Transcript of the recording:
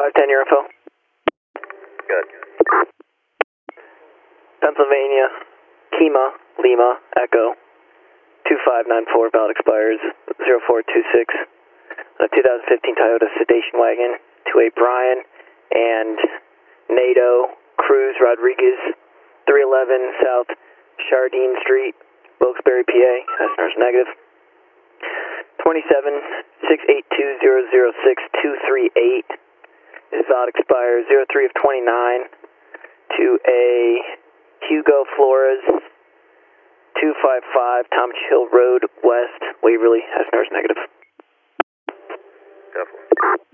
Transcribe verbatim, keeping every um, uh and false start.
five ten, your info. Good. Pennsylvania, Kima, Lima, Echo, two five nine four, valid expires zero four two six. A two thousand fifteen Toyota Station Wagon to a Brian and NATO Cruz Rodriguez, three eleven South Chardine Street, Wilkes-Barre, P A. Passengers negative. twenty-seven six eight two zero zero six two three eight. Is valid expires zero three of twenty-nine to a Hugo Flores, two five five Thomas Hill Road West, Waverly. Passengers negative. Definitely.